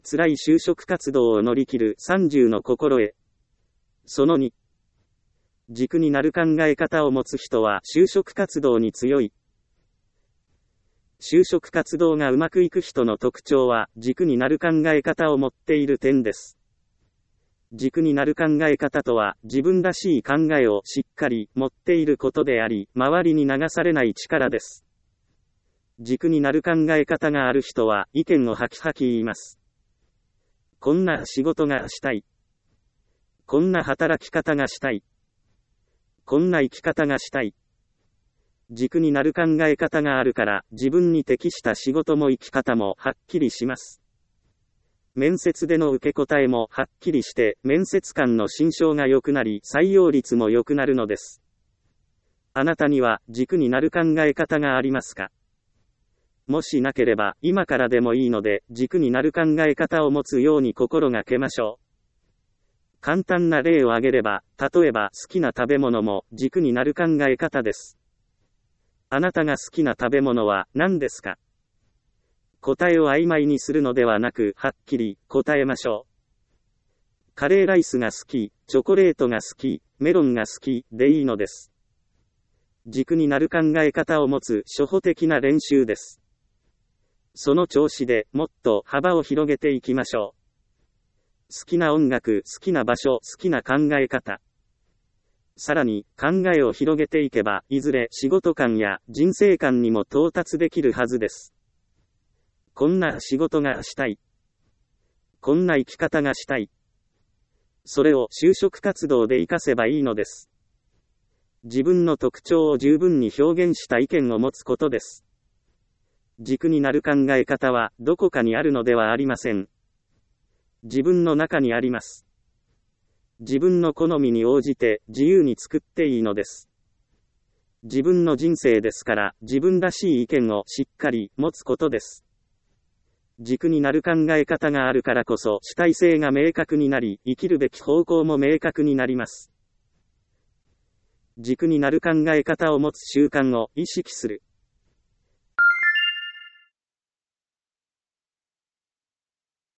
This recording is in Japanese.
辛い就職活動を乗り切る30の心得。その2。軸になる考え方を持つ人は就職活動に強い。就職活動がうまくいく人の特徴は軸になる考え方を持っている点です。軸になる考え方とは自分らしい考えをしっかり持っていることであり、周りに流されない力です。軸になる考え方がある人は意見をはきはき言います。こんな仕事がしたい。こんな働き方がしたい。こんな生き方がしたい。軸になる考え方があるから自分に適した仕事も生き方もはっきりします。面接での受け答えもはっきりして面接官の心象が良くなり採用率も良くなるのです。あなたには軸になる考え方がありますか？もしなければ今からでもいいので軸になる考え方を持つように心がけましょう。簡単な例を挙げれば、例えば好きな食べ物も軸になる考え方です。あなたが好きな食べ物は何ですか？答えを曖昧にするのではなく、はっきり答えましょう。カレーライスが好き、チョコレートが好き、メロンが好きでいいのです。軸になる考え方を持つ初歩的な練習です。その調子でもっと幅を広げていきましょう。好きな音楽、好きな場所、好きな考え方。さらに考えを広げていけば、いずれ仕事観や人生観にも到達できるはずです。こんな仕事がしたい。こんな生き方がしたい。それを就職活動で活かせばいいのです。自分の特徴を十分に表現した意見を持つことです。軸になる考え方はどこかにあるのではありません。自分の中にあります。自分の好みに応じて自由に作っていいのです。自分の人生ですから自分らしい意見をしっかり持つことです。軸になる考え方があるからこそ主体性が明確になり、生きるべき方向も明確になります。軸になる考え方を持つ習慣を意識する。